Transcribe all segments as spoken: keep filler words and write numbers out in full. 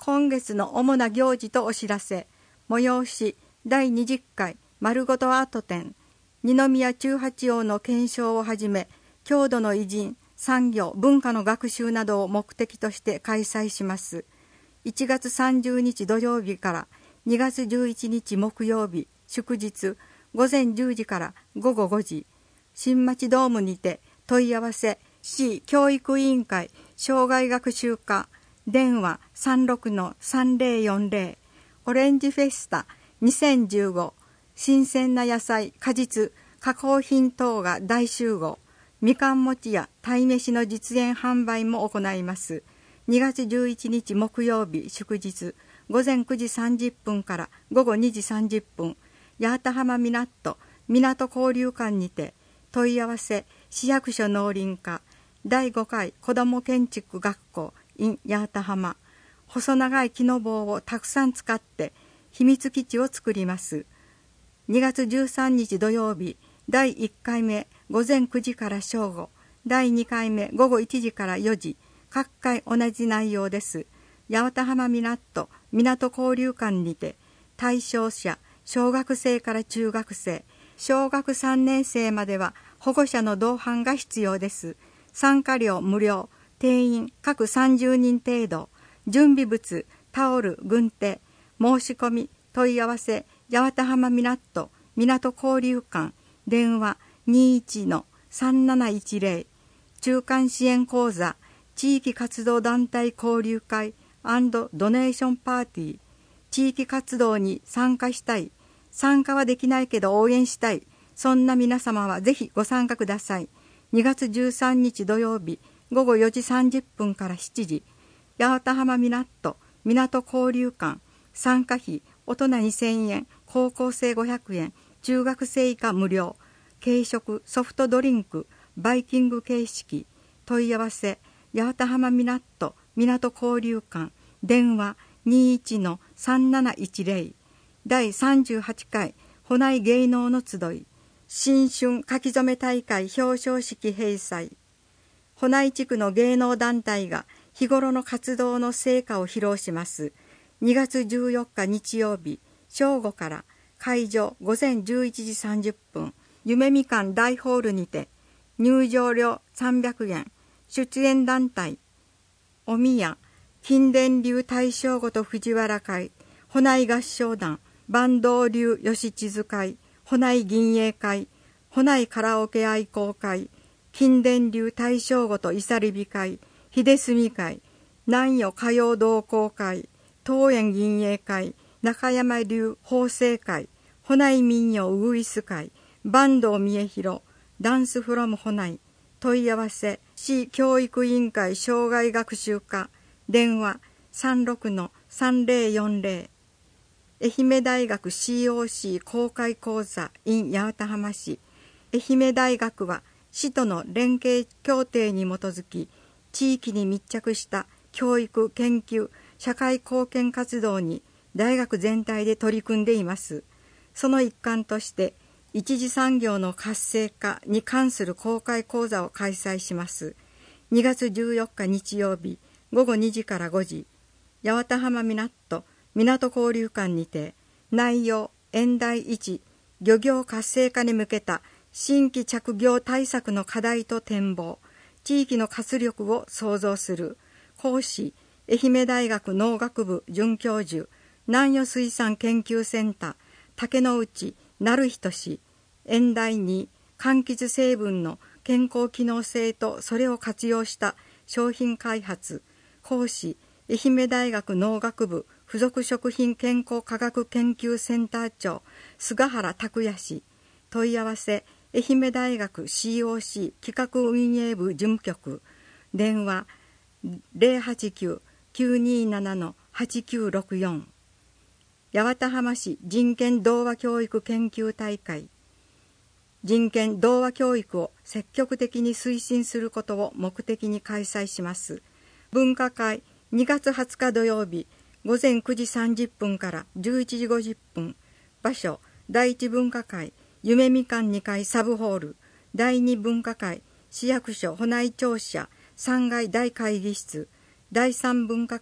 今月の主な行事とお知らせ、催しだいにじゅっかい丸ごとアート展、二宮中八王の検証をはじめ、郷土の偉人、産業、文化の学習などを目的として開催します。いちがつさんじゅうにち土曜日からにがつじゅういちにち木曜日、祝日、ごぜんじゅうじからごごごじ、新町ドームにて問い合わせ、市教育委員会障害学習課、電話 さんろくのさんぜろよんぜろ、オレンジフェスタにせんじゅうご、新鮮な野菜、果実、加工品等が大集合、みかん餅や鯛めしの実演販売も行います。にがつじゅういちにち木曜日祝日、ごぜんくじさんじゅっぷんからごごにじさんじゅっぷん、八幡浜港港交流館にて問い合わせ、市役所農林課だいごかい子ども建築学校 in 八幡浜。細長い木の棒をたくさん使って秘密基地を作ります。にがつじゅうさんにち土曜日、だいいっかいめごぜんくじから正午、だいにかいめごごいちじからよじ、各回同じ内容です。八幡浜港港交流館にて対象者、小学生から中学生、小学さんねんせいまでは保護者の同伴が必要です。参加料無料、定員各さんじゅうにん程度、準備物、タオル、軍手、申し込み、問い合わせ、八幡浜港港交流館、電話 にいちのさんなないちぜろ、中間支援講座、地域活動団体交流会&ドネーションパーティー、地域活動に参加したい、参加はできないけど応援したい、そんな皆様はぜひご参加ください。にがつじゅうさんにち土曜日、ごごよじさんじゅっぷんからしちじ、八幡浜港港交流館、参加費大人にせんえん、高校生ごひゃくえん、中学生以下無料、軽食、ソフトドリンク、バイキング形式、問い合わせ、八幡浜港港交流館、電話 にいちのさんなないちぜろ、だいさんじゅうはちかい保内芸能の集い、新春書き初め大会表彰式閉催。保内地区の芸能団体が日頃の活動の成果を披露します。にがつじゅうよっか日曜日、正午から会場ごぜんじゅういちじさんじゅっぷん、夢みかん大ホールにて、入場料さんびゃくえん、出演団体、おみや、金田流大正ごと藤原会、保内合唱団、坂東流吉地図会、保内銀営会、保内カラオケ愛好会、金田流大正ごといさりび会、秀住会、南予歌謡同好会、東園銀営会、中山流法制会、保内民謡ウグイス会、坂東三重広、ダンスフロム保内、問い合わせ、市教育委員会障害学習課、電話 さんろくのさんぜろよんぜろ、愛媛大学 シーオーシー 公開講座 in 八幡浜市。愛媛大学は市との連携協定に基づき、地域に密着した教育、研究、社会貢献活動に大学全体で取り組んでいます。その一環として、一次産業の活性化に関する公開講座を開催します。にがつじゅうよっか日曜日、ごごにじからごじ、八幡浜港港交流館にて、内容、演題いち、漁業活性化に向けた新規着業対策の課題と展望、地域の活力を創造する。講師、愛媛大学農学部准教授、南予水産研究センター、竹之内成人氏。演題に、柑橘成分の健康機能性とそれを活用した商品開発。講師、愛媛大学農学部附属食品健康科学研究センター長、菅原拓也氏。問い合わせ、愛媛大学 シーオーシー 企画運営部事務局。電話 ゼロはちきゅう きゅうにーなな はちきゅうろくよん。八幡浜市人権童話教育研究大会。人権童話教育を積極的に推進することを目的に開催します。文化会にがつはつか土曜日、ごぜんくじさんじゅっぷんからじゅういちじごじゅっぷん。場所、だいいち文化会夢みかんにかいサブホール。だいに文化会市役所保内庁舎さんがい大会議室。だいさん文化会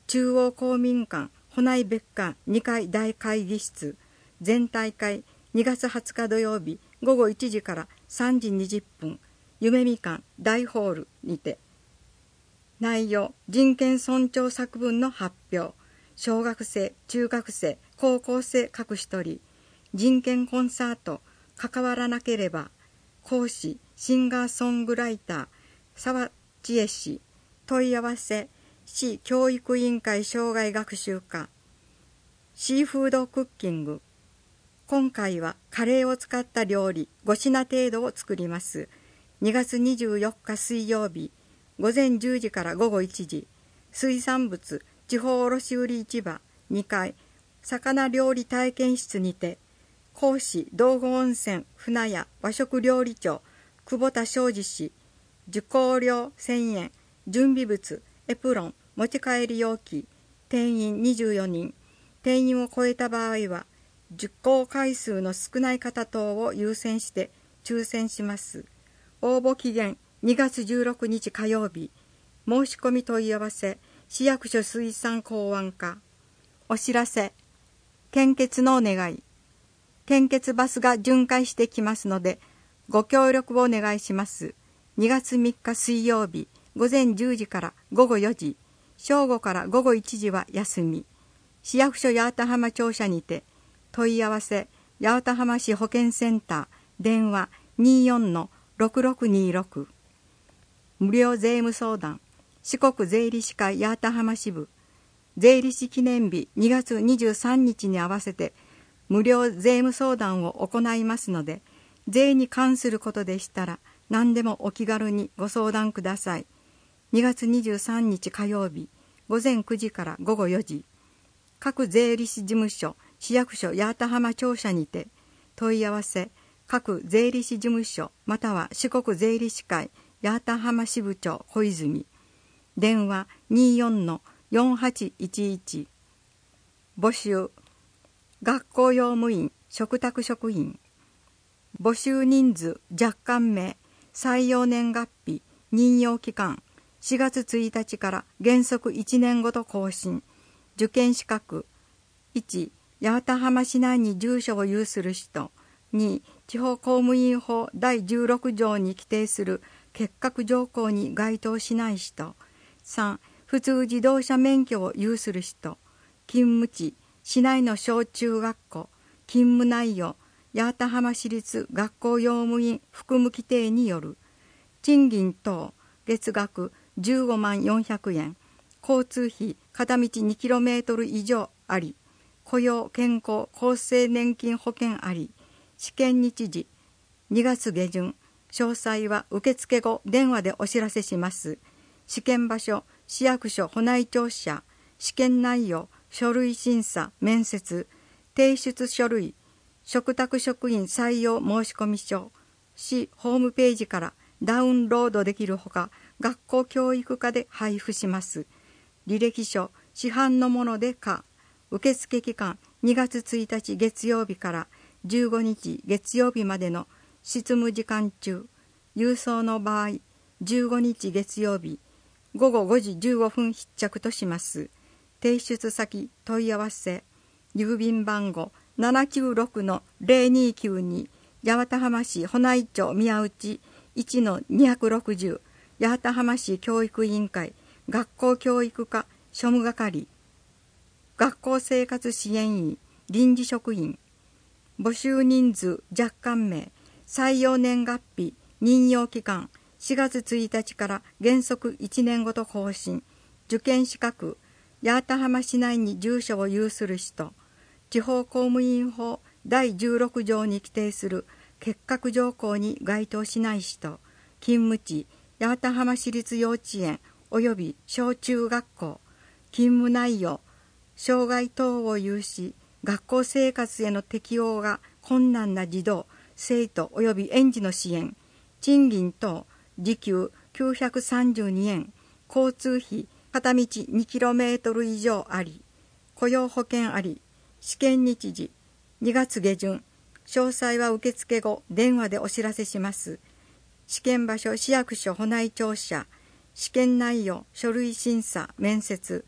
中央公民館保内別館にかい大会議室、全大会にがつはつか土曜日ごごいちじからさんじにじゅっぷん、夢みかん大ホールにて。内容、人権尊重作文の発表、小学生、中学生、高校生各一人、人権コンサート、関わらなければ、講師、シンガーソングライター、沢千恵氏、問い合わせ、市教育委員会障害学習課、シーフードクッキング。今回はカレーを使った料理ごひん程度を作ります。にがつにじゅうよっか水曜日、ごぜんじゅうじからごごいちじ、水産物地方卸売市場にかい、魚料理体験室にて、講師道後温泉船屋和食料理長久保田昌司氏、受講料せんえん、準備物エプロン持ち帰り容器、定員にじゅうよにん、定員を超えた場合は受講回数の少ない方等を優先して抽選します。応募期限にがつじゅうろくにち火曜日。申し込み問い合わせ、市役所水産港湾課。お知らせ、献血のお願い。献血バスが巡回してきますので、ご協力をお願いします。にがつみっか水曜日、ごぜんじゅうじからごごよじ、正午からごごいちじは休み。市役所八幡浜庁舎にて、問い合わせ、八幡浜市保健センター、電話 にじゅうよんのろくろくにろく。無料税務相談、四国税理士会八幡浜支部、税理士記念日にがつにじゅうさんにちに合わせて、無料税務相談を行いますので、税に関することでしたら、何でもお気軽にご相談ください。にがつにじゅうさんにち火曜日、ごぜんくじからごごよじ、各税理士事務所、市役所八幡浜庁舎にて、問い合わせ、各税理士事務所または四国税理士会八幡浜支部長小泉、電話 にじゅうよんのよんはちいちいち。募集、学校用務員、嘱託職員。募集人数、若干名、採用年月日、任用期間、しがつついたちから原則いちねんごと更新。受験資格、いち、八幡浜市内に住所を有する人、に、地方公務員法だいじゅうろくじょうに規定する欠格条項に該当しない人、さん、普通自動車免許を有する人、勤務地、市内の小中学校、勤務内容、八幡浜市立学校用務員服務規定による、賃金等、月額じゅうごまんよんひゃくえん、交通費片道にキロメートル以上あり、雇用健康厚生年金保険あり、試験日時にがつげじゅん、詳細は受付後電話でお知らせします。試験場所、市役所保内庁舎、試験内容、書類審査、面接、提出書類、嘱託職員採用申込書、市ホームページからダウンロードできるほか、学校教育課で配布します。履歴書、市販のもので可。受付期間にがつついたち月曜日からじゅうごにち月曜日までの執務時間中、郵送の場合じゅうごにち月曜日ごごごじじゅうごふん必着とします。提出先問い合わせ、郵便番号 ななきゅうろくのぜろにきゅうに 八幡浜市保内町宮内 いちのにひゃくろくじゅう、八幡浜市教育委員会学校教育課庶務係、学校生活支援員臨時職員。募集人数、若干名、採用年月日、任用期間しがつついたちから原則いちねんごと更新。受験資格、八幡浜市内に住所を有する人、地方公務員法だいじゅうろくじょうに規定する欠格条項に該当しない人、勤務地、八幡浜市立幼稚園及び小中学校、勤務内容、障害等を有し、学校生活への適応が困難な児童、生徒及び園児の支援、賃金等、時給きゅうひゃくさんじゅうにえん、交通費片道にキロメートル以上あり、雇用保険あり、試験日時にがつげじゅん、詳細は受付後電話でお知らせします。試験場所市役所保内庁舎、試験内容書類審査面接、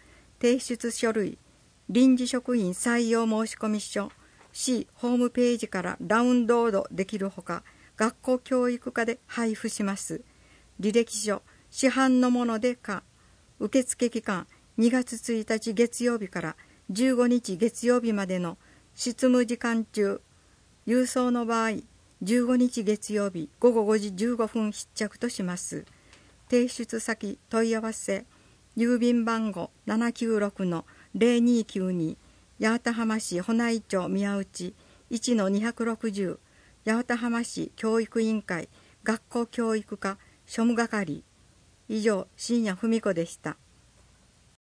提出書類、臨時職員採用申込書、市ホームページからダウンロードできるほか、学校教育課で配布します。履歴書、市販のものでか、受付期間にがつついたち月曜日からじゅうごにち月曜日までの執務時間中、郵送の場合、じゅうごにち月曜日ごごごじじゅうごふん必着とします。提出先問い合わせ、郵便番号 ななきゅうろくのゼロにきゅうに、八幡浜市保内町宮内 いちのにひゃくろくじゅう、八幡浜市教育委員会学校教育課庶務係。以上、深夜文子でした。